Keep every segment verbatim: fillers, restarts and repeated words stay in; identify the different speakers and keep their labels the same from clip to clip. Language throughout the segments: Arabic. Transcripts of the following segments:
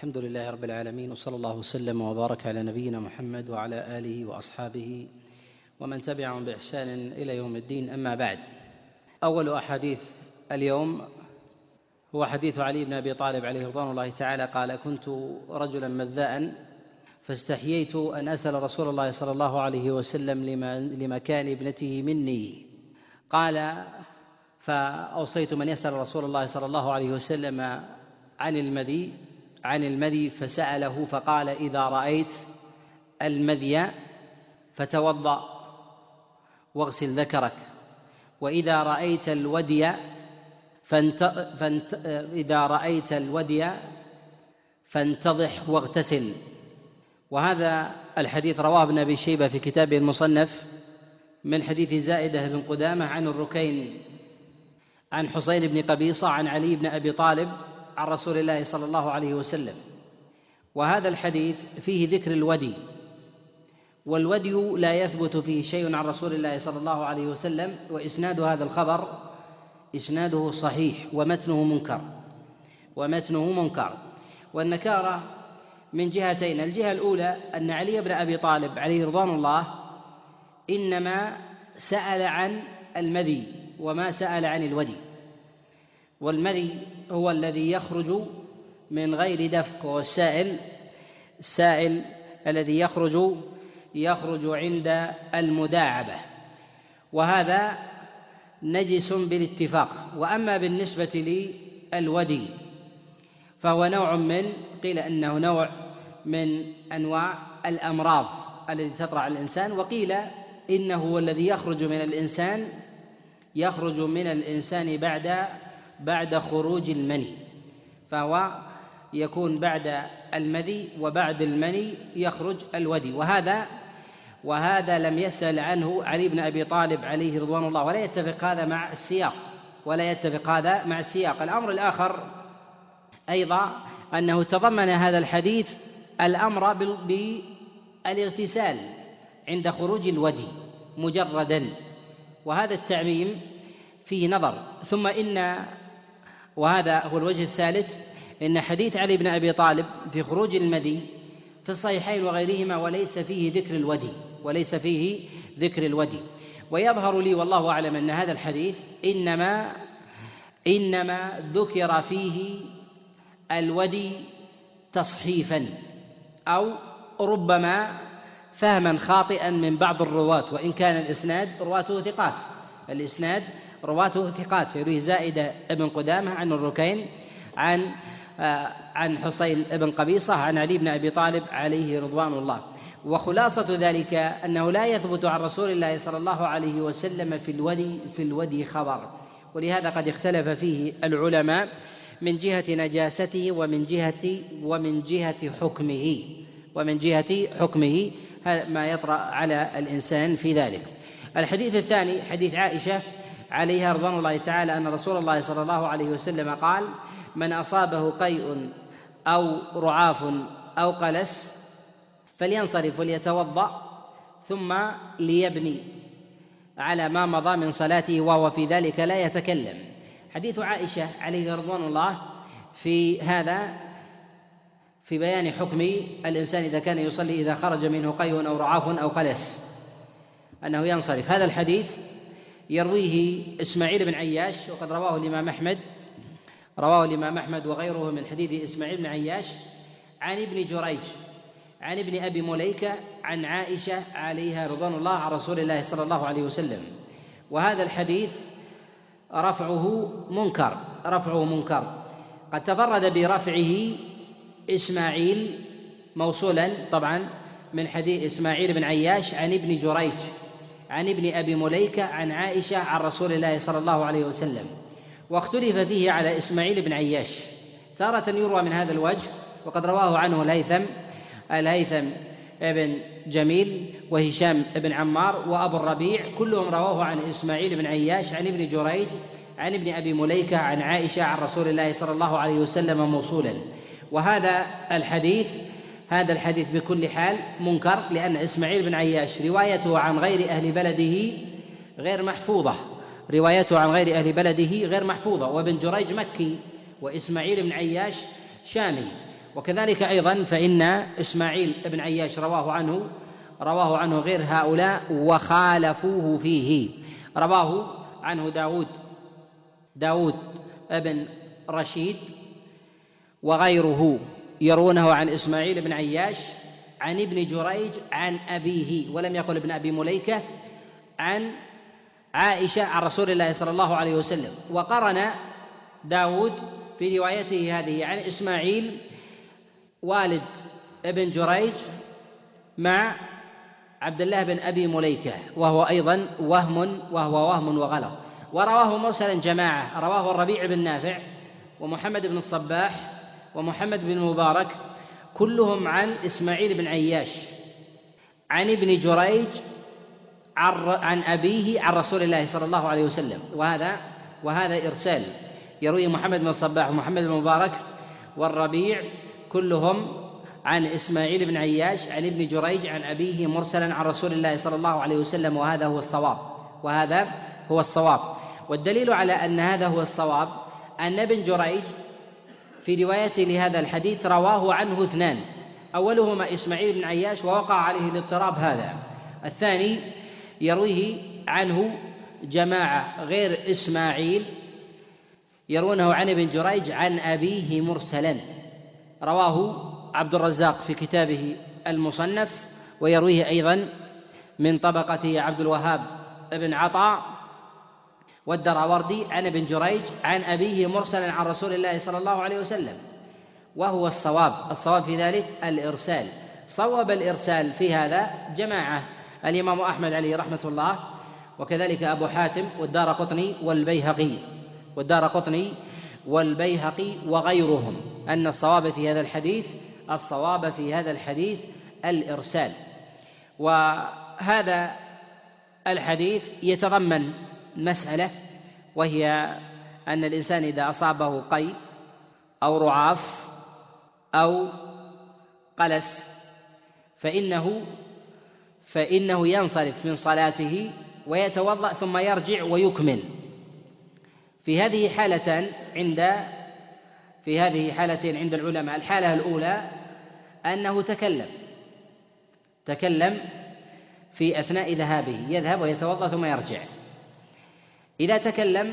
Speaker 1: الحمد لله رب العالمين، وصلى الله وسلم وبارك على نبينا محمد وعلى آله وأصحابه ومن تبعهم بإحسان إلى يوم الدين. أما بعد، أول أحاديث اليوم هو حديث علي بن أبي طالب عليه رضوان الله تعالى قال: كنت رجلا مذاء فاستحييت أن أسأل رسول الله صلى الله عليه وسلم لمكان ابنته مني. قال: فأوصيت من يسأل رسول الله صلى الله عليه وسلم عن المذي عن المذي فسأله فقال: إذا رأيت المذي فتوضأ واغسل ذكرك، وإذا رأيت الودي فانت... فانت... إذا رأيت الودي فانتضح واغتسل. وهذا الحديث رواه ابن أبي شيبة في كتابه المصنف من حديث زائدة بن قدامة عن الركين عن حسين بن قبيصة عن علي بن أبي طالب عن رسول الله صلى الله عليه وسلم. وهذا الحديث فيه ذكر الودي، والودي لا يثبت فيه شيء عن رسول الله صلى الله عليه وسلم، وإسناد هذا الخبر إسناده صحيح ومتنه منكر ومتنه منكر والنكارة من جهتين: الجهة الأولى أن علي بن أبي طالب عليه رضوان الله إنما سأل عن المذي وما سأل عن الودي، والمذي هو الذي يخرج من غير دفق، والسائل السائل الذي يخرج يخرج عند المداعبة، وهذا نجس بالاتفاق. وأما بالنسبة للودي فهو نوع من قيل أنه نوع من أنواع الأمراض التي تطرأ على الإنسان، وقيل إنه هو الذي يخرج من الإنسان يخرج من الإنسان بعد بعد خروج المني، فهو يكون بعد المذي وبعد المني يخرج الودي. وهذا وهذا لم يسأل عنه علي بن أبي طالب عليه رضوان الله، ولا يتفق هذا مع السياق ولا يتفق هذا مع السياق. الأمر الآخر أيضا أنه تضمن هذا الحديث الأمر بالاغتسال عند خروج الودي مجردا، وهذا التعميم فيه نظر. ثم إن وهذا هو الوجه الثالث: إن حديث علي بن أبي طالب في خروج المذي في الصحيحين وغيرهما وليس فيه ذكر الودي وليس فيه ذكر الودي ويظهر لي والله أعلم أن هذا الحديث إنما إنما ذكر فيه الودي تصحيفا أو ربما فهما خاطئا من بعض الرواة، وإن كان الإسناد رواته ثقات الإسناد رواته ثقات فيرويه زائدة ابن قدامة عن الركين عن عن حسين بن قبيصة عن علي بن أبي طالب عليه رضوان الله. وخلاصة ذلك أنه لا يثبت عن رسول الله صلى الله عليه وسلم في الودي في الودي خبر، ولهذا قد اختلف فيه العلماء من جهة نجاسته ومن جهة ومن جهة حكمه ومن جهة حكمه ما يطرأ على الإنسان في ذلك. الحديث الثاني حديث عائشة عليها رضوان الله تعالى أن رسول الله صلى الله عليه وسلم قال: من أصابه قيء أو رعاف أو قلس فلينصرف وليتوضأ ثم ليبني على ما مضى من صلاته وهو في ذلك لا يتكلم. حديث عائشة عليه رضوان الله في هذا في بيان حكم الإنسان إذا كان يصلي إذا خرج منه قيء أو رعاف أو قلس أنه ينصرف. هذا الحديث يرويه إسماعيل بن عياش، وقد رواه الإمام أحمد رواه الإمام أحمد وغيره من حديث إسماعيل بن عياش عن ابن جريج عن ابن أبي مليكة عن عائشة عليها رضوان الله عن رسول الله صلى الله عليه وسلم. وهذا الحديث رفعه منكر رفعه منكر قد تفرد برفعه إسماعيل موصولا طبعا من حديث إسماعيل بن عياش عن ابن جريج عن ابن أبي مليكة عن عائشة عن رسول الله صلى الله عليه وسلم. واختلف فيه على إسماعيل بن عياش، تارة يروى من هذا الوجه وقد رواه عنه الهيثم الهيثم ابن جميل وهشام بن عمار وأبو الربيع، كلهم رواه عن إسماعيل بن عياش عن ابن جريج عن ابن أبي مليكة عن عائشة عن رسول الله صلى الله عليه وسلم موصولا. وهذا الحديث هذا الحديث بكل حال منكر، لأن إسماعيل بن عياش روايته عن غير أهل بلده غير محفوظة روايته عن غير أهل بلده غير محفوظة وابن جريج مكي وإسماعيل بن عياش شامي. وكذلك أيضا فإن إسماعيل بن عياش رواه عنه رواه عنه غير هؤلاء وخالفوه فيه. رواه عنه داود داود بن رشيد وغيره يرونه عن إسماعيل بن عياش عن ابن جريج عن أبيه، ولم يقل ابن أبي مليكة، عن عائشة عن رسول الله صلى الله عليه وسلم. وقرن داود في روايته هذه عن إسماعيل والد ابن جريج مع عبد الله بن أبي مليكة، وهو أيضا وهم وهو وهم وغلط. ورواه مرسلا جماعة، رواه الربيع بن نافع ومحمد بن الصباح ومحمد بن المبارك كلهم عن إسماعيل بن عياش عن ابن جريج عن أبيه عن رسول الله صلى الله عليه وسلم، وهذا وهذا إرسال يروي محمد بن الصباح ومحمد بن المبارك والربيع كلهم عن إسماعيل بن عياش عن ابن جريج عن أبيه مرسلا عن رسول الله صلى الله عليه وسلم، وهذا هو الصواب وهذا هو الصواب. والدليل على أن هذا هو الصواب أن ابن جريج في روايته لهذا الحديث رواه عنه اثنان، أولهما إسماعيل بن عياش ووقع عليه الاضطراب هذا، الثاني يرويه عنه جماعة غير إسماعيل يرونه عن ابن جريج عن أبيه مرسلا، رواه عبد الرزاق في كتابه المصنف، ويرويه أيضا من طبقته عبد الوهاب بن عطاء والدراوردي عن ابن جريج عن أبيه مرسلا عن رسول الله صلى الله عليه وسلم، وهو الصواب. الصواب في ذلك الإرسال. صوب الإرسال في هذا جماعة: الإمام أحمد عليه رحمة الله، وكذلك أبو حاتم والدارقطني والبيهقي والدارقطني والبيهقي وغيرهم، أن الصواب في هذا الحديث الصواب في هذا الحديث الإرسال. وهذا الحديث يتضمن مسألة، وهي أن الإنسان إذا أصابه قيء أو رعاف أو قلس فإنه فإنه ينصرف من صلاته ويتوضأ ثم يرجع ويكمل. في هذه حالتان عند في هذه حالتين عند العلماء: الحالة الأولى أنه تكلم تكلم في أثناء ذهابه، يذهب ويتوضأ ثم يرجع. إذا تكلم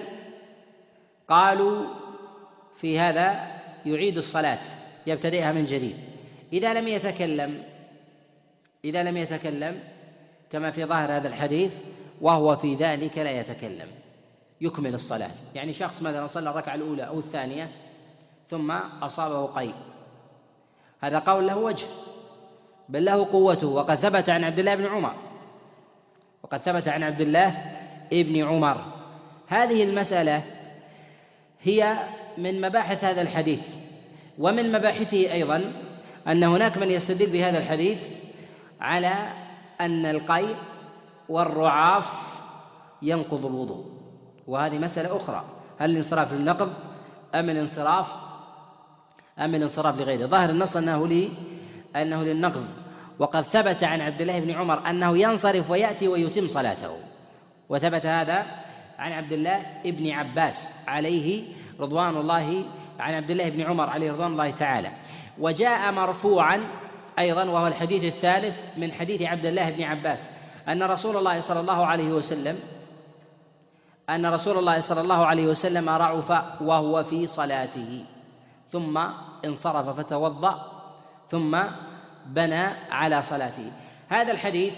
Speaker 1: قالوا في هذا يعيد الصلاة يبتدئها من جديد. إذا لم يتكلم إذا لم يتكلم كما في ظاهر هذا الحديث وهو في ذلك لا يتكلم يكمل الصلاة. يعني شخص مثلا صلى الركعة الأولى أو الثانية ثم أصابه قيء، هذا قول له وجه بل له قوته، وقد ثبت عن عبد الله بن عمر وقد ثبت عن عبد الله ابن عمر. هذه المسألة هي من مباحث هذا الحديث، ومن مباحثه أيضا أن هناك من يستدل بهذا الحديث على أن القيء والرعاف ينقض الوضوء، وهذه مسألة أخرى: هل الانصراف للنقض أم الانصراف أم الانصراف لغيره؟ ظاهر النص أنه لي أنه للنقض، وقد ثبت عن عبد الله بن عمر أنه ينصرف ويأتي ويتم صلاته، وثبت هذا عن عبد الله بن عباس عليه رضوان الله عن عبد الله بن عمر عليه رضوان الله تعالى. وجاء مرفوعا أيضا، وهو الحديث الثالث من حديث عبد الله بن عباس، أن رسول الله صلى الله عليه وسلم أن رسول الله صلى الله عليه وسلم رعف وهو في صلاته ثم انصرف فتوضأ ثم بنى على صلاته. هذا الحديث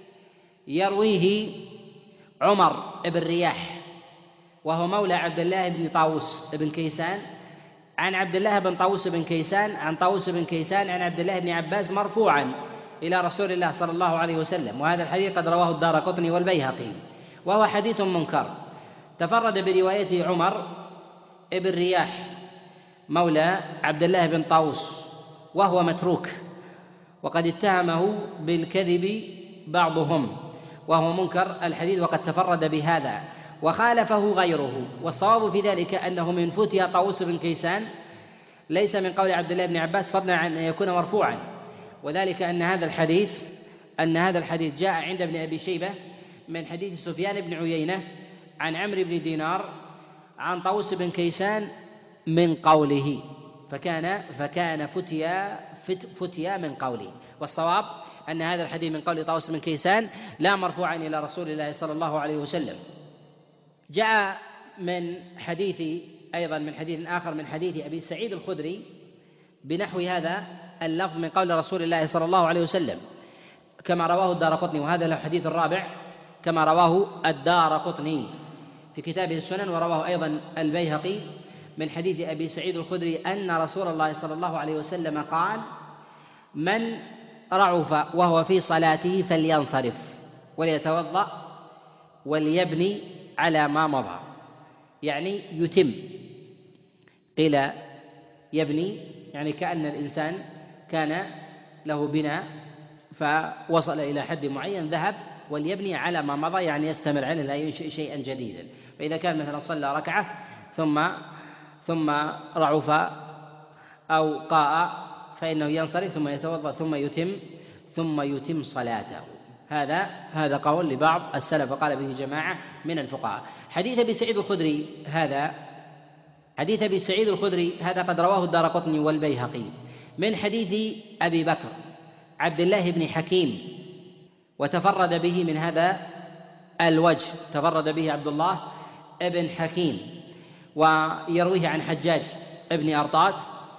Speaker 1: يرويه عمر بن رياح وهو مولى عبد الله بن طاووس بن كيسان عن عبد الله بن طاووس بن كيسان عن طاووس بن كيسان عن عبد الله بن عباس مرفوعا إلى رسول الله صلى الله عليه وسلم. وهذا الحديث قد رواه الدارقطني والبيهقي، وهو حديث منكر. تفرد بروايته عمر بن رياح مولى عبد الله بن طاووس، وهو متروك، وقد اتهمه بالكذب بعضهم، وهو منكر الحديث وقد تفرد بهذا، وخالفه غيره. والصواب في ذلك أنه من فتيا طاووس بن كيسان ليس من قول عبد الله بن عباس، فضلا عن أن يكون مرفوعا، وذلك أن هذا الحديث أن هذا الحديث جاء عند ابن أبي شيبة من حديث سفيان بن عيينة عن عمرو بن دينار عن طاووس بن كيسان من قوله فكان فكان فتيا فتيا من قوله. والصواب أن هذا الحديث من قول طاووس بن كيسان لا مرفوعا إلى رسول الله صلى الله عليه وسلم. جاء من حديث أيضا من حديث آخر من حديث أبي سعيد الخدري بنحو هذا اللفظ من قول رسول الله صلى الله عليه وسلم كما رواه الدارقطني، وهذا له الحديث الرابع كما رواه الدارقطني في كتابه السنن، ورواه أيضا البيهقي من حديث أبي سعيد الخدري أن رسول الله صلى الله عليه وسلم قال: من رعف وهو في صلاته فلينصرف وليتوضأ وليبني على ما مضى، يعني يتم. قيل يبني يعني كأن الإنسان كان له بناء فوصل إلى حد معين ذهب، وليبني على ما مضى يعني يستمر عليه لا ينشئ شيئا جديدا. فإذا كان مثلا صلى ركعة ثم ثم رعف أو قاء فإنه ينصرف ثم يتوضأ ثم يتم ثم يتم صلاته. هذا هذا قول لبعض السلف وقال به جماعة من الفقهاء. حديث أبي سعيد الخدري هذا حديث أبي سعيد الخدري هذا قد رواه الدارقطني والبيهقي من حديث أبي بكر عبد الله بن حكيم، وتفرد به من هذا الوجه، تفرد به عبد الله بن حكيم، ويرويه عن حجاج بن أرطاة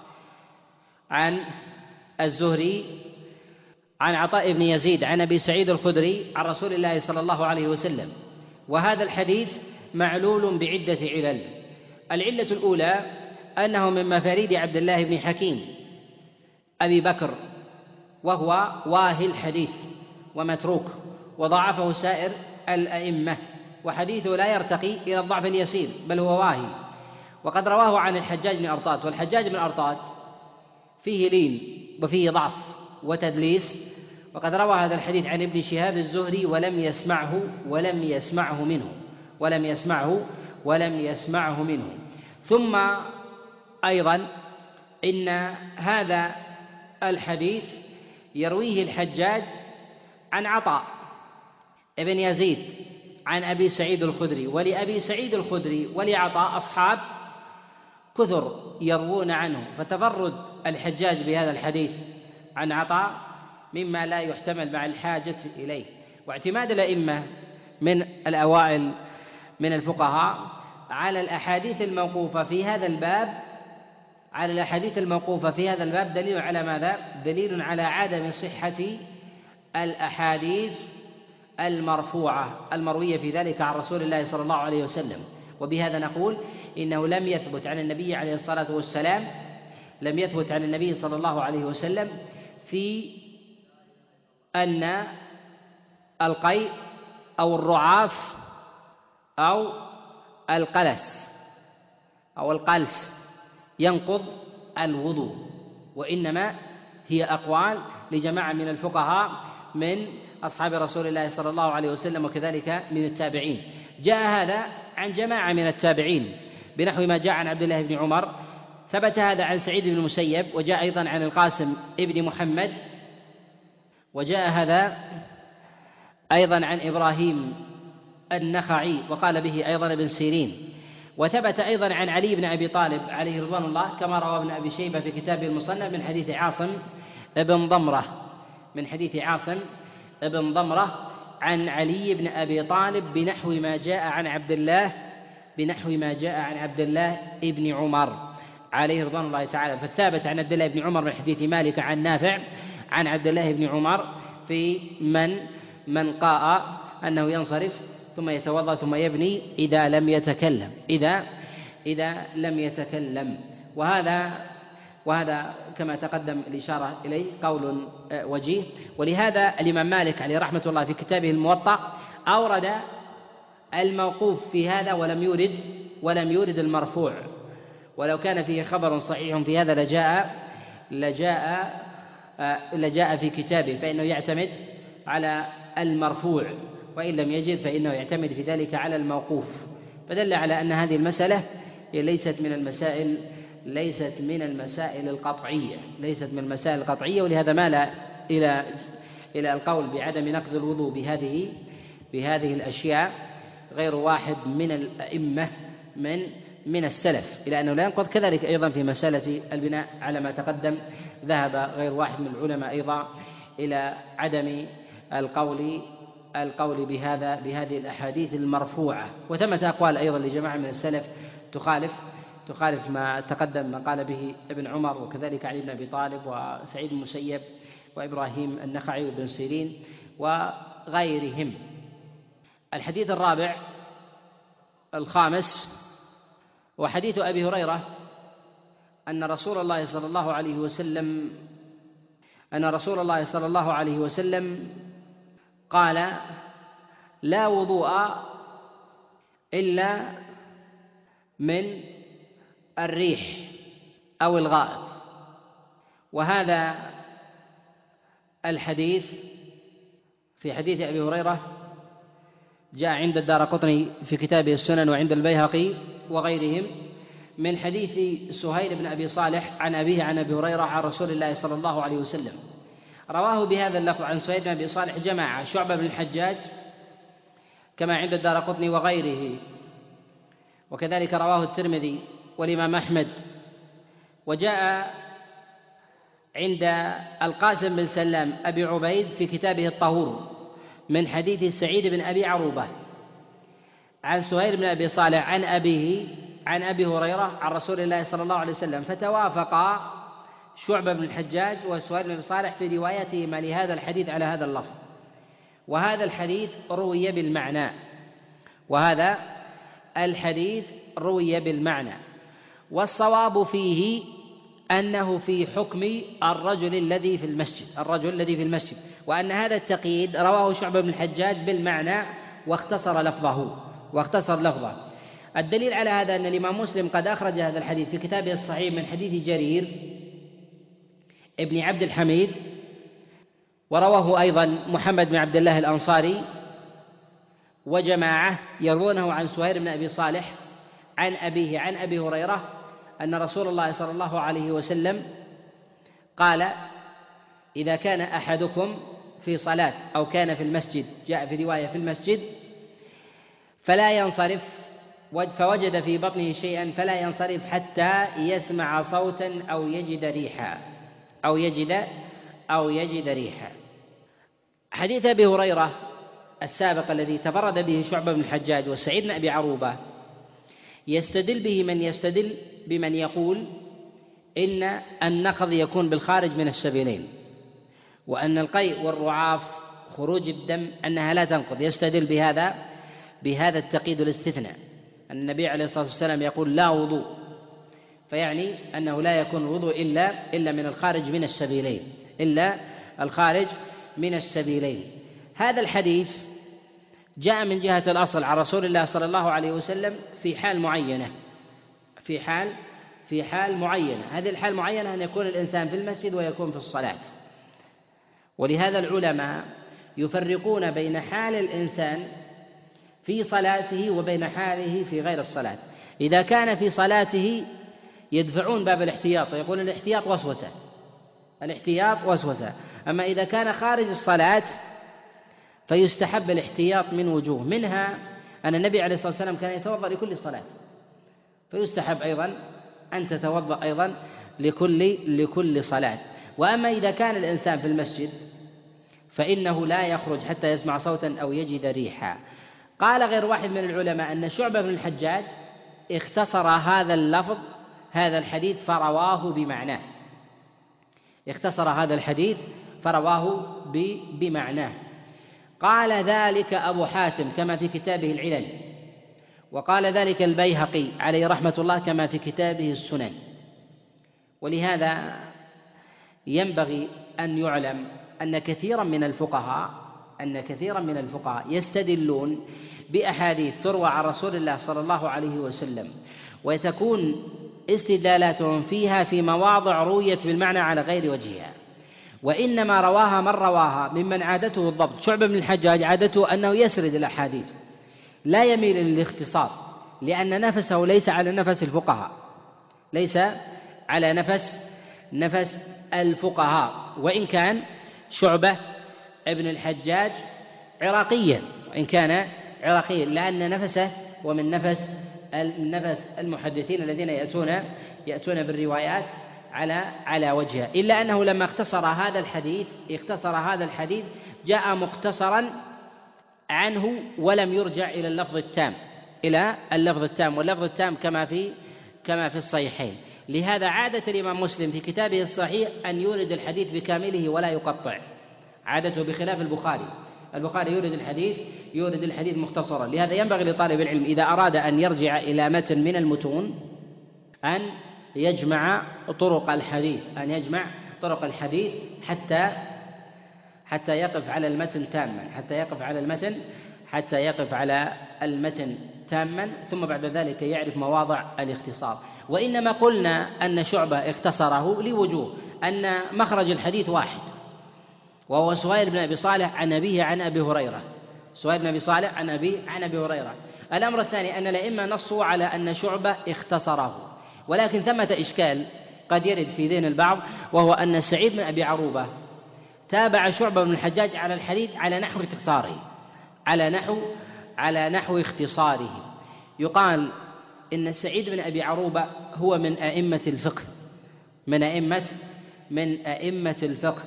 Speaker 1: عن الزهري عن عطاء بن يزيد عن أبي سعيد الخدري عن رسول الله صلى الله عليه وسلم. وهذا الحديث معلول بعدة علل. العلة الأولى أنه من مفاريد عبد الله بن حكيم أبي بكر، وهو واهي الحديث ومتروك، وضعفه سائر الأئمة، وحديثه لا يرتقي إلى الضعف اليسير بل هو واهي. وقد رواه عن الحجاج بن أرطاة، والحجاج بن أرطاة فيه لين وفيه ضعف وتدليس، وقد روى هذا الحديث عن ابن شهاب الزهري ولم يسمعه ولم يسمعه منه ولم يسمعه ولم يسمعه منه. ثم أيضا إن هذا الحديث يرويه الحجاج عن عطاء ابن يزيد عن أبي سعيد الخدري، ولأبي سعيد الخدري ولعطاء أصحاب كثر يروون عنه، فتفرد الحجاج بهذا الحديث عن عطاء مما لا يحتمل مع الحاجة إليه. واعتماد الأئمة من الأوائل من الفقهاء على الأحاديث الموقوفة في هذا الباب على الأحاديث الموقوفة في هذا الباب دليل على ماذا؟ دليل على عدم صحة الأحاديث المرفوعة المروية في ذلك عن رسول الله صلى الله عليه وسلم. وبهذا نقول إنه لم يثبت عن النبي عليه الصلاة والسلام لم يثبت عن النبي صلى الله عليه وسلم في أن القيء أو الرعاف أو القلس أو القلس ينقض الوضوء، وإنما هي أقوال لجماعة من الفقهاء من أصحاب رسول الله صلى الله عليه وسلم وكذلك من التابعين. جاء هذا عن جماعة من التابعين بنحو ما جاء عن عبد الله بن عمر، ثبت هذا عن سعيد بن المسيب، وجاء أيضا عن القاسم ابن محمد، وجاء هذا أيضا عن إبراهيم النخعي وقال به أيضا ابن سيرين، وثبت أيضا عن علي بن أبي طالب عليه رضوان الله كما روى ابن أبي شيبة في كتابه المصنف من حديث عاصم بن ضمرة من حديث عاصم بن ضمرة عن علي بن أبي طالب بنحو ما جاء عن عبد الله بنحو ما جاء عن عبد الله ابن عمر عليه رضوان الله تعالى. فالثابت عن عبد الله بن عمر من حديث مالك عن نافع عن عبد الله بن عمر في من من قاء أنه ينصرف ثم يتوضأ ثم يبني إذا لم يتكلم إذا إذا لم يتكلم وهذا وهذا كما تقدم الإشارة إليه قول وجيه. ولهذا الإمام مالك عليه رحمة الله في كتابه الموطأ أورد الموقوف في هذا ولم يورد ولم يورد المرفوع، ولو كان فيه خبر صحيح في هذا لجاء لجاء لجاء في كتابه، فإنه يعتمد على المرفوع، وإن لم يجد فإنه يعتمد في ذلك على الموقوف. فدل على أن هذه المسألة ليست من المسائل ليست من المسائل القطعية ليست من المسائل القطعية ولهذا مال إلى إلى القول بعدم نقض الوضوء بهذه بهذه الأشياء غير واحد من الأئمة من من السلف، إلى أنه لا ينقض. كذلك أيضا في مسألة البناء على ما تقدم ذهب غير واحد من العلماء أيضا إلى عدم القول القول بهذا بهذه الأحاديث المرفوعة. وثمة أقوال أيضا لجماعة من السلف تخالف تخالف ما تقدم، ما قال به ابن عمر وكذلك علي بن أبي طالب وسعيد بن المسيب وإبراهيم النخعي وابن سيرين وغيرهم. الحديث الرابع الخامس وحديث أبي هريرة أن رسول الله صلى الله عليه وسلم أن رسول الله صلى الله عليه وسلم قال: لا وضوء إلا من الريح أو الغائط. وهذا الحديث في حديث أبي هريرة جاء عند الدارقطني في كتابه السنن وعند البيهقي وغيرهم من حديث سهيل بن أبي صالح عن أبيه عن أبي هريرة عن رسول الله صلى الله عليه وسلم. رواه بهذا اللفظ عن سهيل بن أبي صالح جماعة: شعبة بن الحجاج كما عند الدارقطني وغيره، وكذلك رواه الترمذي والإمام أحمد. وجاء عند القاسم بن سلام أبي عبيد في كتابه الطهور من حديث سعيد بن أبي عروبة عن سهيل بن أبي صالح عن أبيه عن أبي هريرة عن رسول الله صلى الله عليه وسلم، فتوافقا شعبة بن الحجاج وسهيل بن أبي صالح في روايتهما لهذا الحديث على هذا اللفظ. وهذا الحديث روي بالمعنى وهذا الحديث روي بالمعنى والصواب فيه أنه في حكم الرجل الذي في المسجد الرجل الذي في المسجد وأن هذا التقييد رواه شعبة بن الحجاج بالمعنى واختصر لفظه واختصر لفظه. الدليل على هذا أن الإمام مسلم قد أخرج هذا الحديث في كتابه الصحيح من حديث جرير ابن عبد الحميد، ورواه أيضا محمد بن عبد الله الأنصاري وجماعة يروونه عن سهيل بن أبي صالح عن أبيه عن أبي هريرة أن رسول الله صلى الله عليه وسلم قال: إذا كان أحدكم في صلاة أو كان في المسجد، جاء في رواية في المسجد، فلا ينصرف فوجد في بطنه شيئا فلا ينصرف حتى يسمع صوتا أو يجد ريحا أو يجد أو يجد ريحا. حديث أبي هريرة السابق الذي تفرد به شعبة بن الحجاج وسعيد بن أبي عروبة يستدل به من يستدل بمن يقول إن النقض يكون بالخارج من السبيلين، وأن القيء والرعاف خروج الدم أنها لا تنقض، يستدل بهذا بهذا التقييد الاستثناء أن النبي عليه الصلاة والسلام يقول: لا وضوء، فيعني أنه لا يكون الوضوء إلا إلا من الخارج من السبيلين إلا الخارج من السبيلين. هذا الحديث جاء من جهة الأصل عن رسول الله صلى الله عليه وسلم في حال معينة في حال في حال معينة هذه الحال معينة أن يكون الإنسان في المسجد ويكون في الصلاة. ولهذا العلماء يفرقون بين حال الإنسان في صلاته وبين حاله في غير الصلاة. إذا كان في صلاته يدفعون باب الاحتياط ويقول الاحتياط وسوسة الاحتياط وسوسة أما إذا كان خارج الصلاة فيستحب الاحتياط من وجوه، منها أن النبي عليه الصلاة والسلام كان يتوضأ لكل صلاة، فيستحب أيضا أن تتوضأ أيضا لكل لكل صلاة. وأما إذا كان الإنسان في المسجد فإنه لا يخرج حتى يسمع صوتا أو يجد ريحا. قال غير واحد من العلماء أن شعبة بن الحجاج اختصر هذا اللفظ هذا الحديث فرواه بمعناه اختصر هذا الحديث فرواه بمعناه. قال ذلك أبو حاتم كما في كتابه العلل، وقال ذلك البيهقي عليه رحمة الله كما في كتابه السنن. ولهذا ينبغي أن يعلم أن كثيرا من الفقهاء أن كثيرا من الفقهاء يستدلون بأحاديث تروى عن رسول الله صلى الله عليه وسلم وتكون استدلالاتهم فيها في مواضع رويت بالمعنى على غير وجهها، وإنما رواها من رواها ممن عادته الضبط. شعبة بن الحجاج عادته أنه يسرد الأحاديث لا يميل للاختصار، لأن نفسه ليس على نفس الفقهاء ليس على نفس نفس الفقهاء وإن كان شعبة ابن الحجاج عراقيا وإن كان عراقيا لأن نفسه ومن نفس نفس المحدثين الذين يأتون يأتون بالروايات على على وجهها، إلا أنه لما اختصر هذا الحديث اختصر هذا الحديث جاء مختصرا عنه ولم يرجع إلى اللفظ التام إلى اللفظ التام واللفظ التام كما في كما في الصحيحين. لهذا عادة الإمام مسلم في كتابه الصحيح أن يورد الحديث بكامله ولا يقطع، عادته بخلاف البخاري. البخاري يورد الحديث يورد الحديث مختصرا. لهذا ينبغي لطالب العلم إذا أراد أن يرجع إلى متن من المتون أن يجمع طرق الحديث أن يجمع طرق الحديث حتى حتى يقف على المتن تاما حتى يقف على المتن حتى يقف على المتن تاما ثم بعد ذلك يعرف مواضع الاختصار. وإنما قلنا أن شعبة اختصره لوجوه، أن مخرج الحديث واحد وهو سهيل بن أبي صالح عن أبيه عن أبي هريرة سهيل بن أبي صالح عن أبيه عن أبي هريرة. الأمر الثاني أن الأئمة نصوا على أن شعبة اختصره، ولكن ثمة إشكال قد يرد في ذهن البعض، وهو أن سعيد بن أبي عروبة تابع شعبة بن الحجاج على الحديث على نحو اختصاره على نحو على نحو اختصاره. يقال إن سعيد بن أبي عروبة هو من أئمة الفقه من أئمة من أئمة الفقه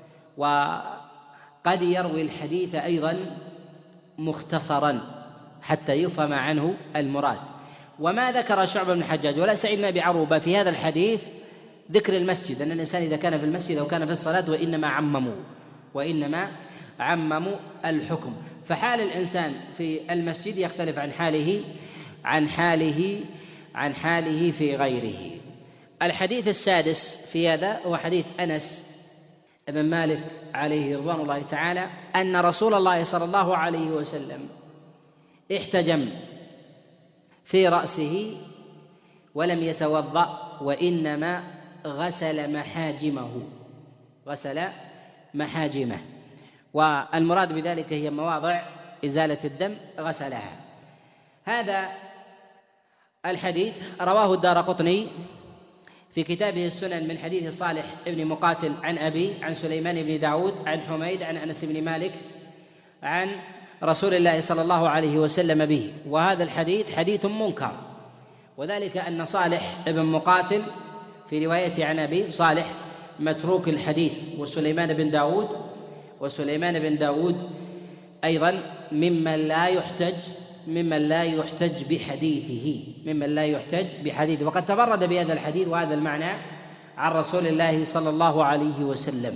Speaker 1: وقد يروي الحديث أيضا مختصرا حتى يفهم عنه المراد. وما ذكر شعبة بن الحجاج ولا سعيد بن أبي عروبة في هذا الحديث ذكر المسجد، أن الإنسان إذا كان في المسجد أو كان في الصلاة وإنما عمموا وإنما عمموا الحكم. فحال الإنسان في المسجد يختلف عن حاله عن حاله عن حاله في غيره. الحديث السادس في هذا هو حديث أنس بن مالك عليه رضوان الله تعالى أن رسول الله صلى الله عليه وسلم احتجم في رأسه ولم يتوضأ وإنما غسل محاجمه غسل محاجمه والمراد بذلك هي مواضع إزالة الدم غسلها. هذا الحديث رواه الدارقطني في كتابه السنن من حديث صالح بن مقاتل عن أبي عن سليمان بن داود عن حميد عن أنس بن مالك عن رسول الله صلى الله عليه وسلم به. وهذا الحديث حديث منكر، وذلك أن صالح بن مقاتل في رواية عن أبي صالح متروك الحديث، وسليمان بن داود وسليمان بن داود أيضا ممن لا يحتج ممن لا يحتج بحديثه ممن لا يحتج بحديثه وقد تفرد بهذا الحديث وهذا المعنى عن رسول الله صلى الله عليه وسلم.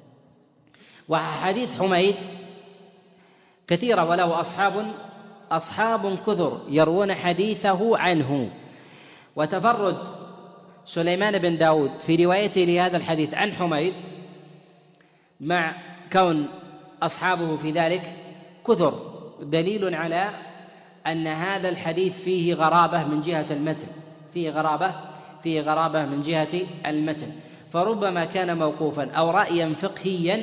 Speaker 1: وحديث حميد كثيرة وله أصحاب أصحاب كثر يروون حديثه عنه. وتفرد سليمان بن داود في روايته لهذا الحديث عن حميد مع كون أصحابه في ذلك كثر دليل على أن هذا الحديث فيه غرابة من جهة المتن فيه غرابة فيه غرابة من جهة المتن فربما كان موقوفا أو رأيا فقهيا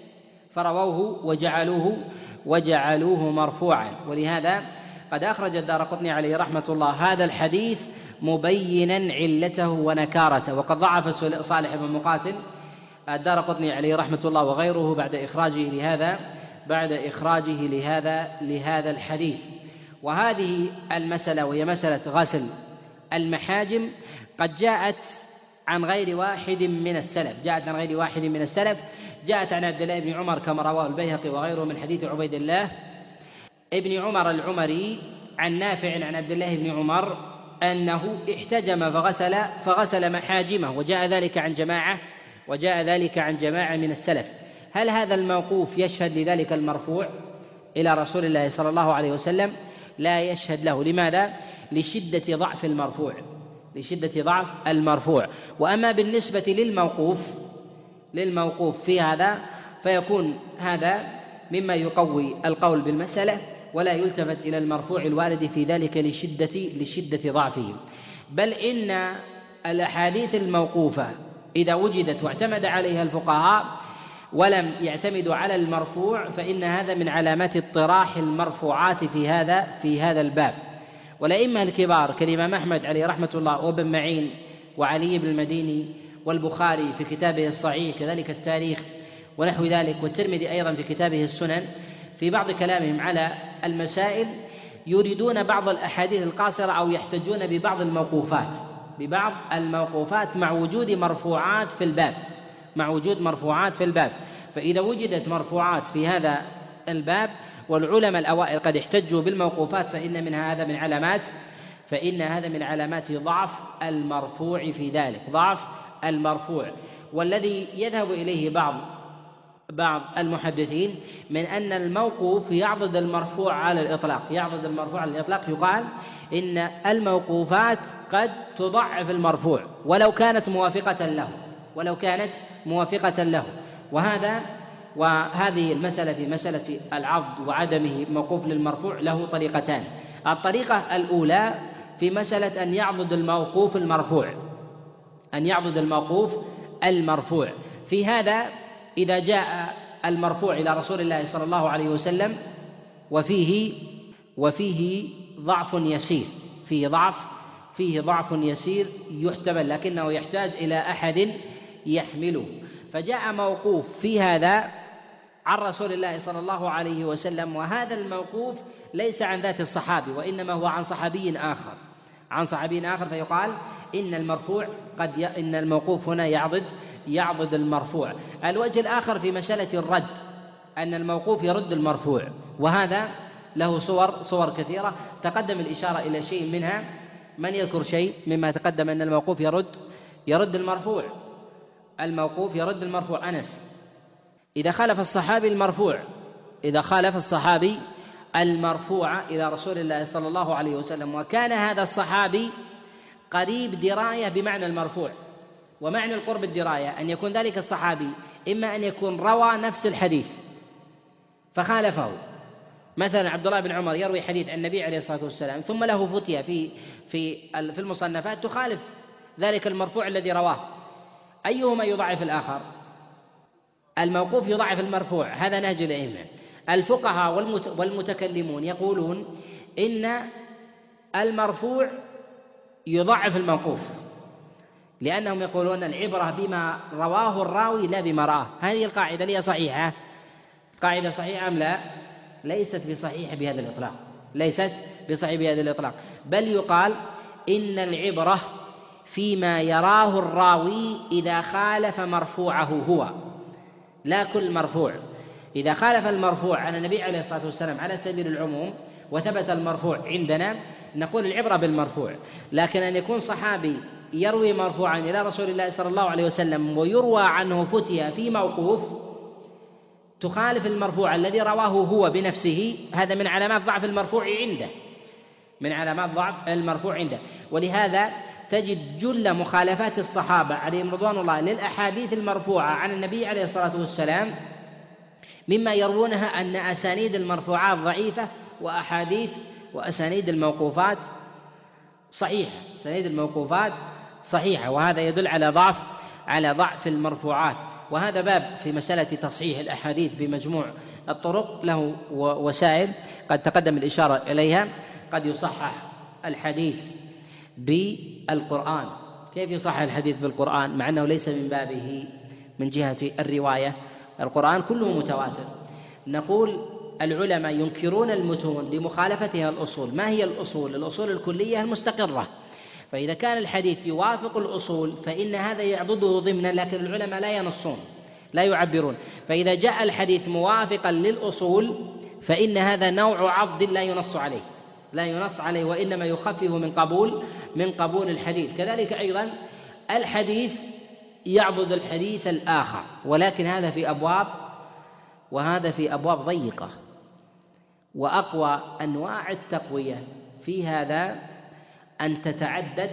Speaker 1: فرووه وجعلوه وجعلوه مرفوعا. ولهذا قد أخرج الدارقطني عليه رحمة الله هذا الحديث مبينا علته ونكارته، وقد ضعف صالح بن مقاتل الدارقطني عليه رحمة الله وغيره بعد إخراجه لهذا بعد إخراجه لهذا لهذا الحديث. وهذه المسألة وهي مسألة غسل المحاجم قد جاءت عن غير واحد من السلف جاءت عن غير واحد من السلف جاءت عن عبد الله بن عمر كما رواه البيهقي وغيره من حديث عبيد الله ابن عمر العمري عن نافع عن عبد الله بن عمر أنه احتجم فغسل فغسل محاجمه، وجاء ذلك عن جماعة وجاء ذلك عن جماعة من السلف. هل هذا الموقوف يشهد لذلك المرفوع إلى رسول الله صلى الله عليه وسلم؟ لا يشهد له. لماذا؟ لشدة ضعف المرفوع لشدة ضعف المرفوع. وأما بالنسبة للموقوف للموقوف في هذا فيكون هذا مما يقوي القول بالمسألة ولا يلتفت إلى المرفوع الوارد في ذلك لشدة لشدة ضعفه. بل إن الأحاديث الموقوفة إذا وجدت واعتمد عليها الفقهاء ولم يعتمدوا على المرفوع فإن هذا من علامات اطراح المرفوعات في هذا في هذا الباب. والأئمة الكبار كالإمام أحمد عليه رحمة الله وابن معين وعلي بن المديني والبخاري في كتابه الصحيح كذلك التاريخ ونحو ذلك، والترمذي أيضا في كتابه السنن، في بعض كلامهم على المسائل يريدون بعض الأحاديث القاصرة أو يحتجون ببعض الموقوفات ببعض الموقوفات مع وجود مرفوعات في الباب مع وجود مرفوعات في الباب فإذا وجدت مرفوعات في هذا الباب والعلماء الأوائل قد احتجوا بالموقوفات فإن من هذا من علامات فإن هذا من علامات ضعف المرفوع في ذلك ضعف المرفوع. والذي يذهب إليه بعض بعض المحدثين من أن الموقوف يعضد المرفوع على الإطلاق يعضد المرفوع على الإطلاق يقال إن الموقوفات قد تضعف المرفوع ولو كانت موافقة له ولو كانت موافقة له وهذا وهذه المسألة في مسألة العضد وعدمه موقوف للمرفوع له طريقتان. الطريقة الأولى في مسألة أن يعضد الموقوف المرفوع أن يعضد الموقوف المرفوع في هذا إذا جاء المرفوع إلى رسول الله صلى الله عليه وسلم وفيه وفيه ضعف يسير فيه ضعف فيه ضعف يسير يحتمل لكنه يحتاج إلى أحد يحمله فجاء موقوف في هذا عن رسول الله صلى الله عليه وسلم وهذا الموقوف ليس عن ذات الصحابي وإنما هو عن صحابي آخر عن صحابي آخر فيقال إن المرفوع قد ي... إن الموقوف هنا يعضد يعضد المرفوع. الوجه الآخر في مسألة الرد أن الموقوف يرد المرفوع وهذا له صور صور كثيرة تقدم الإشارة إلى شيء منها. من يذكر شيء مما تقدم أن الموقوف يرد يرد المرفوع الموقوف يرد المرفوع. أنس إذا خالف الصحابي المرفوع إذا خالف الصحابي المرفوع إلى رسول الله صلى الله عليه وسلم وكان هذا الصحابي قريب دراية بمعنى المرفوع ومعنى القرب الدراية أن يكون ذلك الصحابي إما أن يكون روى نفس الحديث فخالفه مثلا عبد الله بن عمر يروي حديث عن النبي عليه الصلاة والسلام ثم له فتية في في في المصنفات تخالف ذلك المرفوع الذي رواه أيهما يضعف الآخر؟ الموقوف يضعف المرفوع هذا نهج الأئمة. الفقهاء والمتكلمون يقولون إن المرفوع يضعف الموقوف لأنهم يقولون العبرة بما رواه الراوي لا بما رآه. هذه القاعدة هي صحيحة قاعدة صحيحة أم لا؟ ليست بصحيحة بهذا الإطلاق ليست بصحيحة بهذا الإطلاق بل يقال إن العبرة فيما يراه الراوي إذا خالف مرفوعه هو لا كل مرفوع. إذا خالف المرفوع عن النبي عليه الصلاة والسلام على سبيل العموم وثبت المرفوع عندنا نقول العبرة بالمرفوع. لكن أن يكون صحابي يروي مرفوعا إلى رسول الله صلى الله عليه وسلم ويروى عنه فتية في موقوف تخالف المرفوع الذي رواه هو بنفسه هذا من علامات ضعف المرفوع عنده من علامات ضعف المرفوع عنده. ولهذا تجد جل مخالفات الصحابة عليهم رضوان الله للأحاديث المرفوعة عن النبي عليه الصلاة والسلام مما يروونها أن أسانيد المرفوعات ضعيفة وأحاديث وأسانيد الموقوفات صحيحة أسانيد الموقوفات صحيحة وهذا يدل على ضعف على ضعف المرفوعات. وهذا باب في مسألة تصحيح الأحاديث بمجموع الطرق له وسائل قد تقدم الإشارة إليها. قد يصحح الحديث بالقرآن. كيف يصحح الحديث بالقرآن مع أنه ليس من بابه من جهة الرواية؟ القرآن كله متواتر. نقول العلماء ينكرون المتون لمخالفتها الأصول. ما هي الأصول؟ الأصول الكلية المستقرة. فإذا كان الحديث يوافق الأصول فإن هذا يعضده ضمنا لكن العلماء لا ينصون لا يعبرون. فإذا جاء الحديث موافقا للأصول فإن هذا نوع عضد لا ينص عليه لا ينص عليه وإنما يخفف من قبول من قبول الحديث. كذلك أيضا الحديث يعضد الحديث الآخر ولكن هذا في أبواب وهذا في أبواب ضيقة. وأقوى أنواع التقوية في هذا أن تتعدد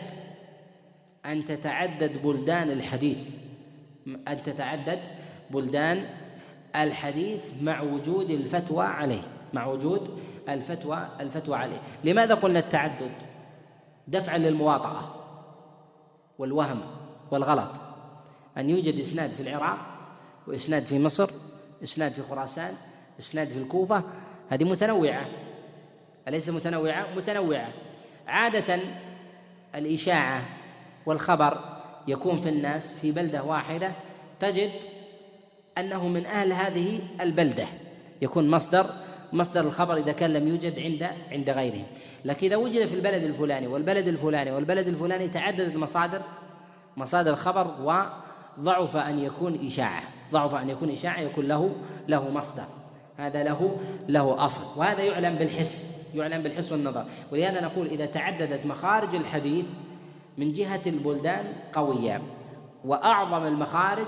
Speaker 1: أن تتعدد بلدان الحديث أن تتعدد بلدان الحديث مع وجود الفتوى عليه مع وجود الفتوى الفتوى عليه. لماذا قلنا التعدد؟ دفعا للمواطأة والوهم والغلط. أن يوجد إسناد في العراق وإسناد في مصر إسناد في خراسان إسناد في الكوفة هذه متنوعة أليس متنوعة؟ متنوعة. عادة الإشاعة والخبر يكون في الناس في بلدة واحدة تجد أنه من أهل هذه البلدة يكون مصدر مصدر الخبر إذا كان لم يوجد عند عند غيره. لكن إذا وجد في البلد الفلاني والبلد الفلاني والبلد الفلاني تعددت مصادر مصادر الخبر وضعف أن يكون إشاعة ضعف أن يكون إشاعة يكون له له مصدر، هذا له له أصل، وهذا يعلم بالحس يعلم بالحس والنظر. ولهذا نقول إذا تعددت مخارج الحديث من جهة البلدان قوية، وأعظم المخارج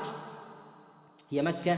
Speaker 1: هي مكة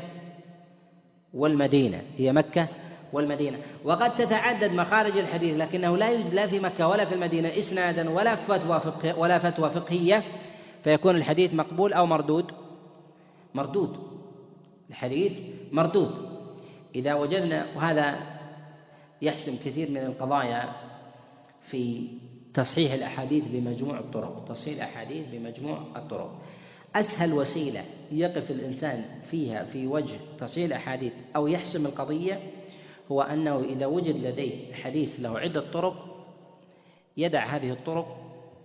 Speaker 1: والمدينة هي مكة والمدينة. وقد تتعدد مخارج الحديث لكنه لا يوجد لا في مكة ولا في المدينة إسنادا ولا فتوى فقه ولا فتوى فقهية، فيكون الحديث مقبول أو مردود مردود الحديث مردود. إذا وجدنا، وهذا يحسم كثير من القضايا في تصحيح الأحاديث بمجموع الطرق تصحيح الأحاديث بمجموع الطرق أسهل وسيلة يقف الإنسان فيها في وجه تصحيح الأحاديث أو يحسم القضية هو أنه إذا وجد لديه حديث له عدة طرق يدع هذه الطرق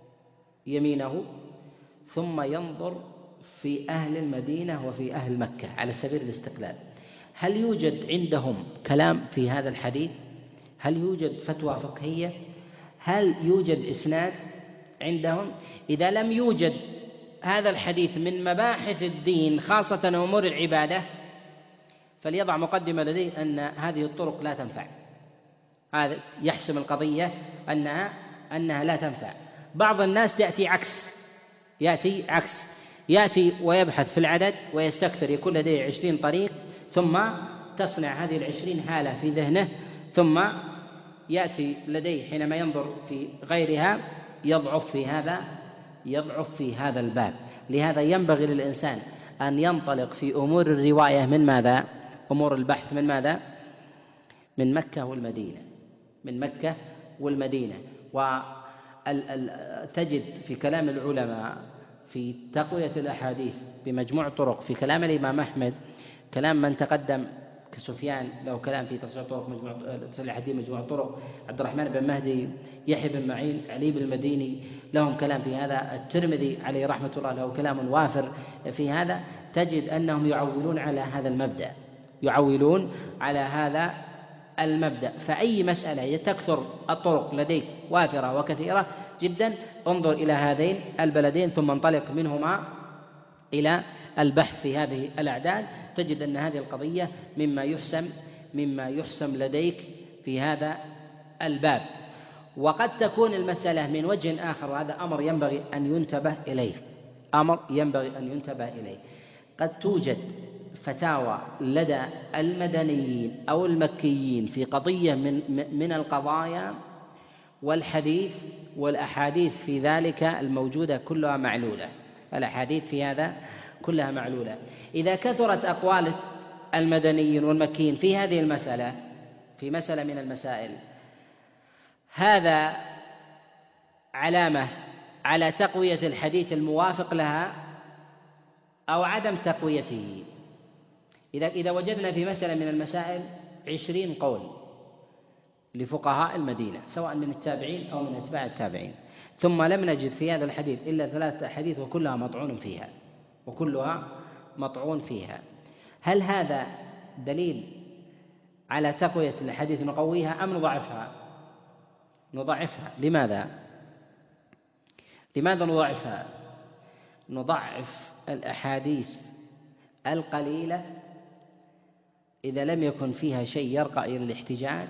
Speaker 1: يمينه ثم ينظر في أهل المدينة وفي أهل مكة على سبيل الاستقلال، هل يوجد عندهم كلام في هذا الحديث؟ هل يوجد فتوى فقهية؟ هل يوجد إسناد عندهم؟ إذا لم يوجد هذا الحديث من مباحث الدين خاصة أمور العبادة فليضع مقدمة لديه أن هذه الطرق لا تنفع، هذا يحسم القضية أنها أنها لا تنفع. بعض الناس يأتي عكس يأتي عكس يأتي ويبحث في العدد ويستكثر، يكون لديه عشرين طريق ثم تصنع هذه العشرين حالة في ذهنه، ثم يأتي لديه حينما ينظر في غيرها يضعف في هذا يضعف في هذا الباب. لهذا ينبغي للإنسان أن ينطلق في أمور الرواية من ماذا؟ أمور البحث من ماذا؟ من مكة والمدينة من مكة والمدينة. وتجد في كلام العلماء في تقوية الأحاديث بمجموع طرق في كلام الإمام أحمد كلام من تقدم كسفيان له كلام في تصحيح طرق مجموع الحديث مجموع طرق، عبد الرحمن بن مهدي، يحيى بن معين، علي بن المديني لهم كلام في هذا، الترمذي عليه رحمة الله له كلام وافر في هذا. تجد أنهم يعولون على هذا المبدأ يعولون على هذا المبدأ فأي مسألة تكثر الطرق لديك وافرة وكثيرة جدا انظر إلى هذين البلدين ثم انطلق منهما إلى البحث في هذه الأعداد، تجد أن هذه القضية مما يحسم مما يحسم لديك في هذا الباب. وقد تكون المسألة من وجه آخر، وهذا أمر ينبغي أن ينتبه إليه أمر ينبغي أن ينتبه إليه قد توجد فتاوى لدى المدنيين أو المكيين في قضية من من القضايا والحديث والأحاديث في ذلك الموجودة كلها معلولة الأحاديث في هذا كلها معلولة. إذا كثرت أقوال المدنيين والمكيين في هذه المسألة في مسألة من المسائل هذا علامة على تقوية الحديث الموافق لها أو عدم تقويته. إذا إذا وجدنا في مسألة من المسائل عشرين قول لفقهاء المدينة سواء من التابعين أو من أتباع التابعين، ثم لم نجد في هذا الحديث إلا ثلاثة أحاديث وكلها مطعون فيها وكلها مطعون فيها هل هذا دليل على تقوية الحديث نقويها أم نضعفها؟ نضعفها. لماذا؟ لماذا نضعفها؟ نضعف الأحاديث القليلة إذا لم يكن فيها شيء يرقى إلى الاحتجاج،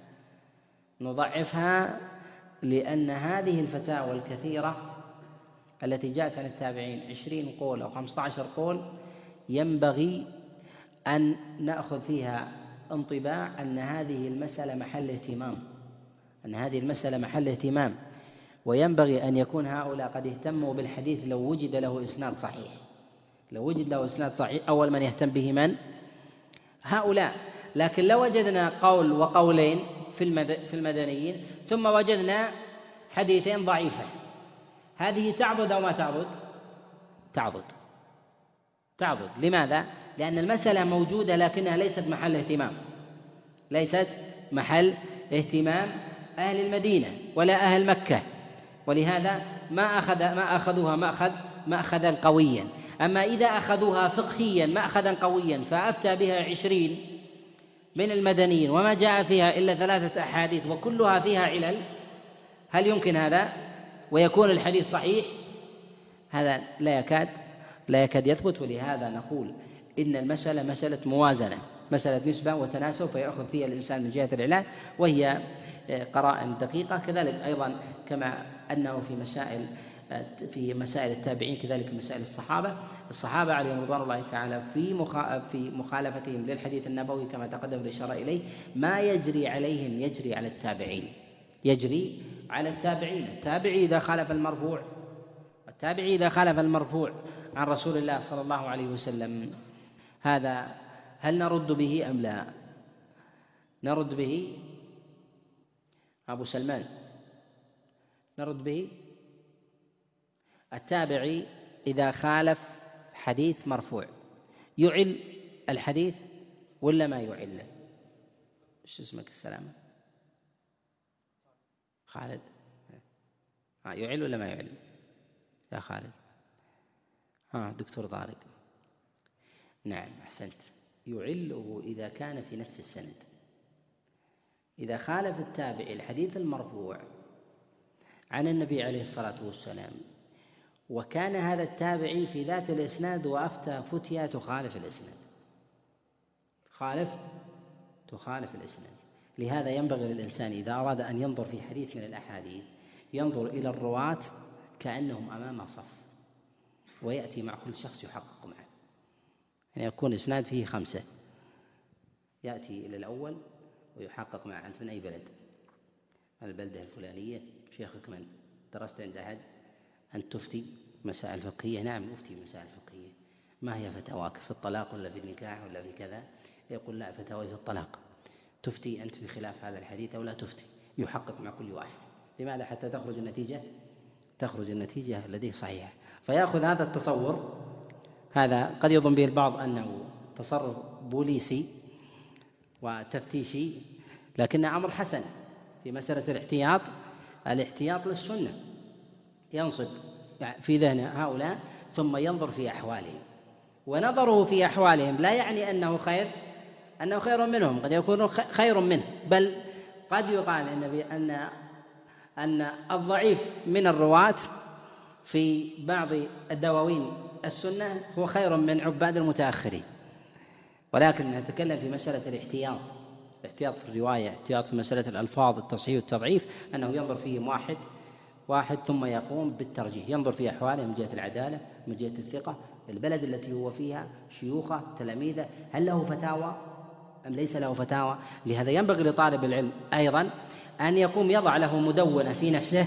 Speaker 1: نضعفها لأن هذه الفتاوى الكثيرة التي جاءت عن التابعين عشرين قول أو خمسة عشر قول ينبغي أن نأخذ فيها انطباع أن هذه المسألة محل اهتمام أن هذه المسألة محل اهتمام وينبغي أن يكون هؤلاء قد اهتموا بالحديث لو وجد له إسناد صحيح لو وجد له إسناد صحيح أول من يهتم به من؟ هؤلاء. لكن لو وجدنا قول وقولين في المدنيين ثم وجدنا حديثين ضعيفة هذه تعضد أو ما تعضد؟ تعضد تعضد. لماذا؟ لأن المسألة موجودة لكنها ليست محل اهتمام ليست محل اهتمام أهل المدينة ولا أهل مكة، ولهذا ما أخذ ما أخذوها مأخذ مأخذا قويا. أما إذا أخذوها فقهيا مأخذا قويا فأفتى بها عشرين من المدنيين وما جاء فيها إلا ثلاثة أحاديث وكلها فيها علل، هل يمكن هذا ويكون الحديث صحيح؟ هذا لا يكاد لا يكاد يثبت. ولهذا نقول إن المسألة مسألة موازنة، مسألة نسبة وتناسب، فيأخذ فيها الإنسان من جهة العلل وهي قرائن دقيقة. كذلك أيضا كما أنه في مسائل في مسائل التابعين كذلك مسائل الصحابة الصحابة عليهم رضوان الله تعالى في في مخالفتهم للحديث النبوي كما تقدم الإشارة إليه، ما يجري عليهم يجري على التابعين، يجري على التابعين. التابعي إذا خالف المرفوع التابعي إذا خالف المرفوع عن رسول الله صلى الله عليه وسلم، هذا هل نرد به أم لا؟ نرد به أبو سلمان، نرد به. التابعي إذا خالف حديث مرفوع يعل الحديث ولا ما يعل؟ إيش اسمك السلام؟ خالد. ها يعل ولا ما يعل يا خالد؟ ها دكتور طارق. نعم أحسنت. يعله إذا كان في نفس السند. إذا خالف التابعي الحديث المرفوع عن النبي عليه الصلاة والسلام وكان هذا التابعي في ذات الإسناد وأفتى فتيا تخالف الإسناد، خالف تخالف الإسناد. لهذا ينبغي للإنسان إذا أراد أن ينظر في حديث من الأحاديث ينظر إلى الرواة كأنهم أمام صف، ويأتي مع كل شخص يحقق معه. يعني يكون إسناد فيه خمسة، يأتي إلى الأول ويحقق معه: أنت من أي بلد؟ البلدة الفلانية. شيخك من؟ درست عند أحد؟ أنت تفتي مسائل فقهية؟ نعم أفتي مسائل فقهية. ما هي فتاواك في الطلاق ولا في النكاح ولا في كذا؟ يقول لا فتاوي في الطلاق. تفتي أنت بخلاف هذا الحديث أو لا تفتي؟ يحقق مع كل واحد. لماذا؟ حتى تخرج النتيجة تخرج النتيجة لديه صحيحة. فيأخذ هذا التصور، هذا قد يظن به البعض أنه تصرف بوليسي وتفتيشي، لكن أمر حسن في مسألة الاحتياط الاحتياط للسنة. ينصب في ذهن هؤلاء ثم ينظر في أحوالهم، ونظره في أحوالهم لا يعني أنه خير أنه خير منهم، قد يكون خير منه، بل قد يقال إن أن أن الضعيف من الرواة في بعض الدواوين السنة هو خير من عباد المتأخرين. ولكن نتكلم في مسألة الاحتياط، احتياط في الرواية، احتياط في مسألة الألفاظ، التصحيح والتضعيف، أنه ينظر فيهم واحد واحد ثم يقوم بالترجيح، ينظر في أحواله من جهة العدالة، من جهة الثقة، البلد التي هو فيها، شيوخه، تلاميذه، هل له فتاوى أم ليس له فتاوى. لهذا ينبغي لطالب العلم أيضا أن يقوم يضع له مدونة في نفسه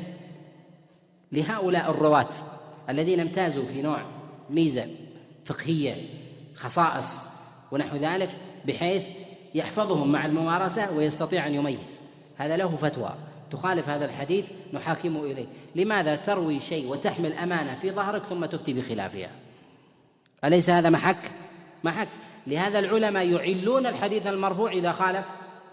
Speaker 1: لهؤلاء الرواة الذين امتازوا في نوع ميزة فقهية، خصائص ونحو ذلك، بحيث يحفظهم مع الممارسة ويستطيع أن يميز هذا له فتوى تخالف هذا الحديث نحاكمه إليه. لماذا تروي شيء وتحمل أمانة في ظهرك ثم تفتي بخلافها؟ أليس هذا محك؟ محك. لهذا العلماء يعلون الحديث المرفوع إذا خالف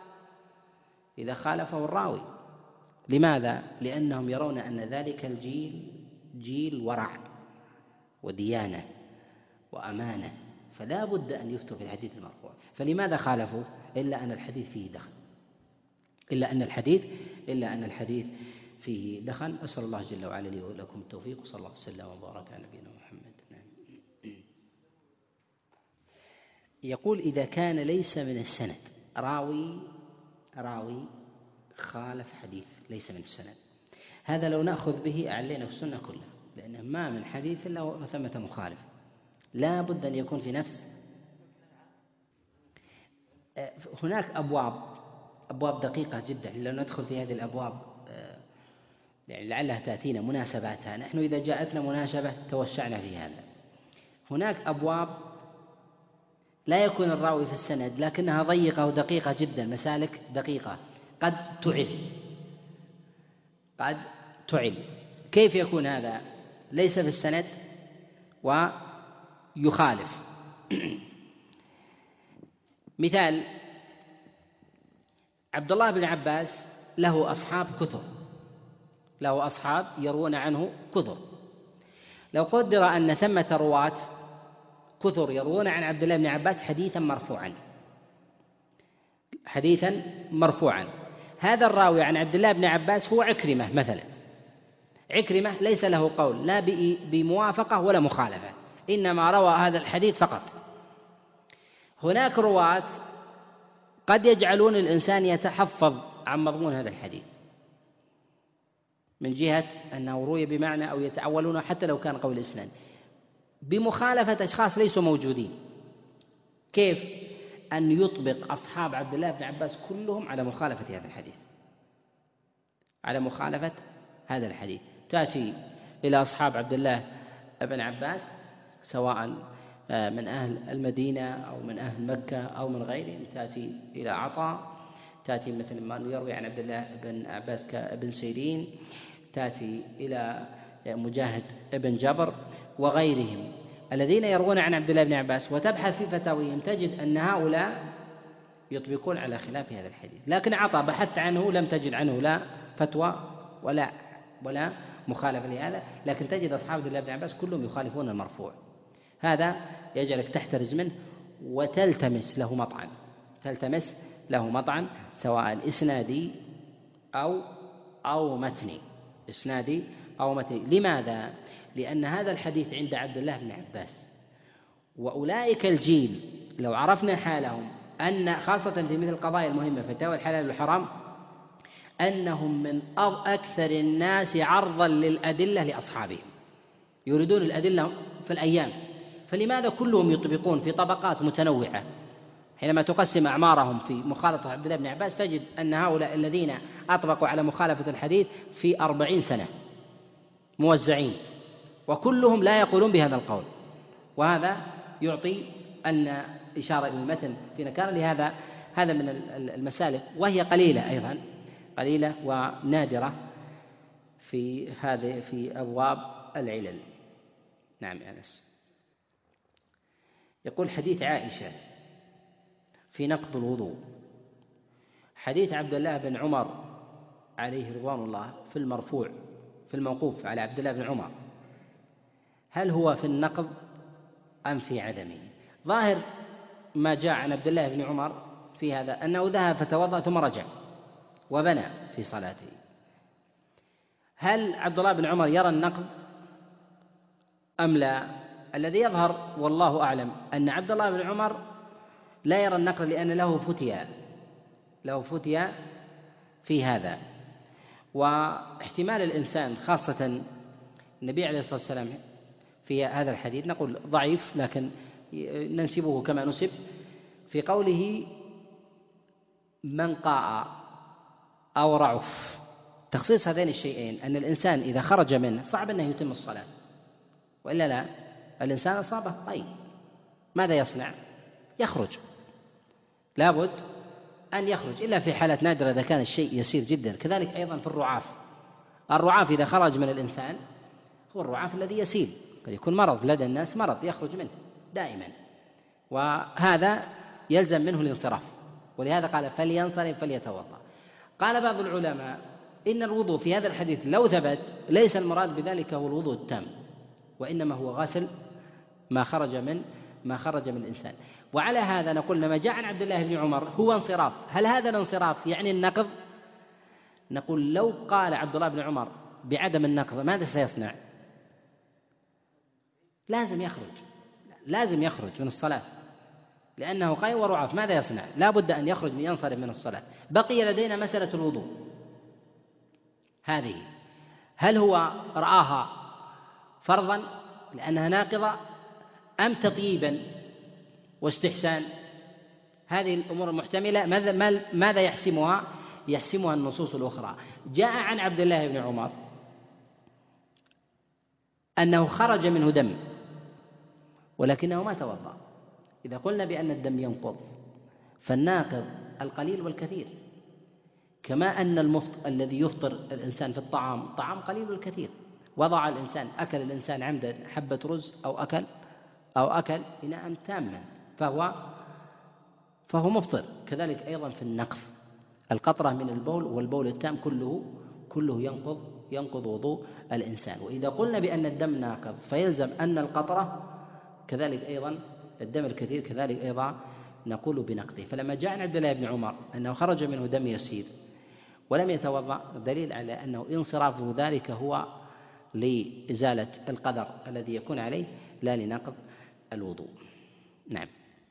Speaker 1: إذا خالفه الراوي. لماذا؟ لأنهم يرون أن ذلك الجيل جيل ورع وديانة وأمانة، فلا بد أن يفتوا في الحديث المرفوع. فلماذا خالفوا؟ إلا أن الحديث فيه دخل إلا أن الحديث إلا أن الحديث فيه دخل. أسأل الله جل وعلا لي ولكم التوفيق، وصلى الله وسلم وبارك على نبينا محمد. نعم. يقول: إذا كان ليس من السند راوي راوي خالف حديث ليس من السند، هذا لو نأخذ به أعلينا في السنة كلها، لأنه ما من حديث إلا وثمة مخالف، لا بد أن يكون في نفس. هناك أبواب أبواب دقيقة جدا، لو ندخل في هذه الأبواب يعني لعلها تأتينا مناسباتها، نحن إذا جاءتنا مناسبة توسعنا في هذا. هناك أبواب لا يكون الراوي في السند لكنها ضيقة ودقيقة جدا، مسالك دقيقة قد تعل قد تعل كيف يكون هذا؟ ليس في السند ويخالف. مثال: عبد الله بن عباس له أصحاب كثر له أصحاب يروون عنه كثر. لو قدر أن ثمة رواة كثر يروون عن عبد الله بن عباس حديثا مرفوعا، حديثا مرفوعا. هذا الراوي عن عبد الله بن عباس هو عكرمة مثلا، عكرمة ليس له قول لا بموافقة ولا مخالفة، إنما روى هذا الحديث فقط. هناك رواة قد يجعلون الإنسان يتحفظ عن مضمون هذا الحديث من جهة أنه روي بمعنى، أو يتعولونه حتى لو كان قول الإسناد بمخالفة أشخاص ليسوا موجودين. كيف؟ أن يطبق أصحاب عبد الله بن عباس كلهم على مخالفة هذا الحديث، على مخالفة هذا الحديث. تأتي إلى أصحاب عبد الله بن عباس سواء من أهل المدينة أو من أهل مكة أو من غيرهم، تأتي إلى عطاء، تأتي مثل ما يروي عن عبد الله بن عباس كابن سيرين، تأتي إلى مجاهد بن جبر وغيرهم الذين يروون عن عبد الله بن عباس، وتبحث في فتاويهم تجد أن هؤلاء يطبقون على خلاف هذا الحديث. لكن عطاء بحثت عنه لم تجد عنه لا فتوى ولا ولا مخالفة لهذا، لكن تجد أصحاب عبد الله بن عباس كلهم يخالفون المرفوع. هذا يجعلك تحترز منه وتلتمس له مطعن، تلتمس له مطعن سواء إسنادي أو أو متني، إسنادي أو متني. لماذا؟ لأن هذا الحديث عند عبد الله بن عباس، وأولئك الجيل لو عرفنا حالهم أن خاصة في مثل القضايا المهمة فتاوى الحلال والحرام أنهم من أكثر الناس عرضا للأدلة لأصحابهم، يريدون الأدلة في الأيام، فلماذا كلهم يطبقون في طبقات متنوعة؟ حينما تقسم أعمارهم في مخالطة عبد الله بن عباس تجد أن هؤلاء الذين أطبقوا على مخالفة الحديث في أربعين سنة موزعين، وكلهم لا يقولون بهذا القول. وهذا يعطي أن إشارة إلى المتن في نكارة لهذا. هذا من المسالك، وهي قليلة أيضا، قليلة ونادرة في هذه في أبواب العلل. نعم يا أنس. يقول حديث عائشة في نقض الوضوء، حديث عبد الله بن عمر عليه رضوان الله في المرفوع في الموقوف على عبد الله بن عمر، هل هو في النقض أم في عدمه؟ ظاهر ما جاء عن عبد الله بن عمر في هذا أنه ذهب فتوضأ ثم رجع وبنى في صلاته. هل عبد الله بن عمر يرى النقض أم لا؟ الذي يظهر والله أعلم أن عبد الله بن عمر لا يرى النقض، لأن له فتيا له فتيا في هذا. واحتمال الإنسان خاصة النبي عليه الصلاة والسلام في هذا الحديث نقول ضعيف، لكن ننسبه كما نسب في قوله من قاء أو رعف، تخصيص هذين الشيئين أن الإنسان إذا خرج منه صعب أنه يتم الصلاة، وإلا لا الإنسان أصابه طيب ماذا يصنع؟ يخرج، لابد أن يخرج، إلا في حالة نادرة إذا كان الشيء يسير جدا. كذلك أيضا في الرعاف، الرعاف إذا خرج من الإنسان هو الرعاف الذي يسيل، قد يكون مرض لدى الناس، مرض يخرج منه دائما، وهذا يلزم منه الانصراف، ولهذا قال فلينصرف فليتوضأ. قال بعض العلماء إن الوضوء في هذا الحديث لو ثبت ليس المراد بذلك هو الوضوء التام، وإنما هو غسل ما خرج من ما خرج من الإنسان. وعلى هذا نقول لما جاء عن عبد الله بن عمر هو انصراف، هل هذا الانصراف يعني النقض؟ نقول لو قال عبد الله بن عمر بعدم النقض ماذا سيصنع؟ لازم يخرج، لازم يخرج من الصلاة، لأنه قيء ورعاف، ماذا يصنع؟ لا بد أن يخرج ينصرف من الصلاة. بقي لدينا مسألة الوضوء هذه، هل هو رآها فرضا لأنها ناقضة أم تطيبا واستحسان؟ هذه الأمور المحتملة ماذا ماذا يحسمها؟ يحسمها النصوص الأخرى. جاء عن عبد الله بن عمر أنه خرج منه دم ولكنه ما توضأ. إذا قلنا بأن الدم ينقض فالناقض القليل والكثير، كما أن المفطر الذي يفطر الإنسان في الطعام طعام قليل والكثير، وضع الإنسان أكل الإنسان عمدا حبة رز أو أكل أو أكل إناء تاما فهو فهو مفطر. كذلك أيضا في النقض، القطرة من البول والبول التام كله كله ينقض ينقض وضوء الإنسان. وإذا قلنا بأن الدم ناقض فيلزم أن القطرة كذلك أيضا الدم الكثير كذلك أيضا نقول بنقضه. فلما جاء عن عبد الله بن عمر أنه خرج منه دم يسير ولم يتوضأ دليل على أنه انصرافه ذلك هو لإزالة القدر الذي يكون عليه لا لنقض الوضوء. نعم.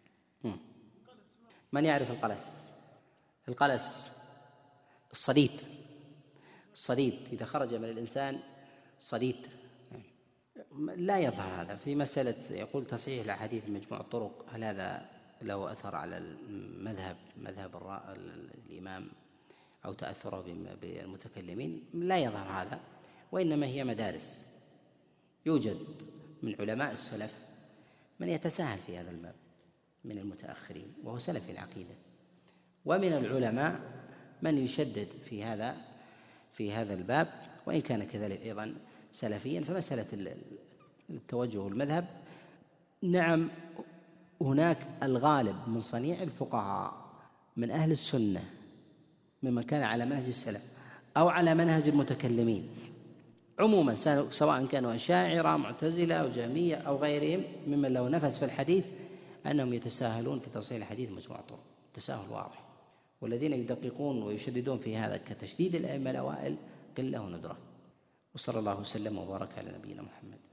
Speaker 1: من يعرف القلس؟ القلس الصديد، الصديد إذا خرج من الإنسان صديد لا يظهر هذا. في مسألة يقول تصحيح الأحاديث مجموع الطرق، هل هذا له أثر على المذهب مذهب الإمام أو تأثره بالمتكلمين؟ لا يظهر هذا، وإنما هي مدارس. يوجد من علماء السلف من يتساهل في هذا الباب من المتأخرين وهو سلف العقيدة، ومن العلماء من يشدد في هذا في هذا الباب وإن كان كذلك أيضا سلفيا. فمسألة التوجه المذهب نعم هناك الغالب من صنيع الفقهاء من أهل السنة ممن كان على منهج السلف أو على منهج المتكلمين عموما، سواء كانوا أشاعرة معتزلة أو جهمية أو غيرهم ممن له نفس في الحديث، أنهم يتساهلون في تصحيح الحديث مجموع الطرق تساهل واضح. والذين يدققون ويشددون في هذا كتشديد الأئمة الأوائل قلة وندرة. وصلى الله وسلم وبارك على نبينا محمد.